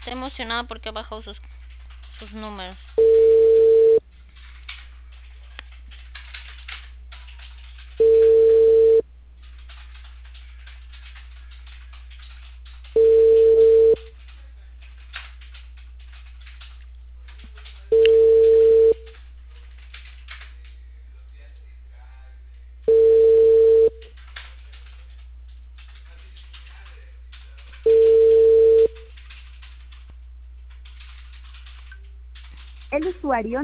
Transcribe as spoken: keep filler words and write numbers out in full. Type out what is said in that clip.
Está emocionada porque ha bajado sus, sus números. El usuario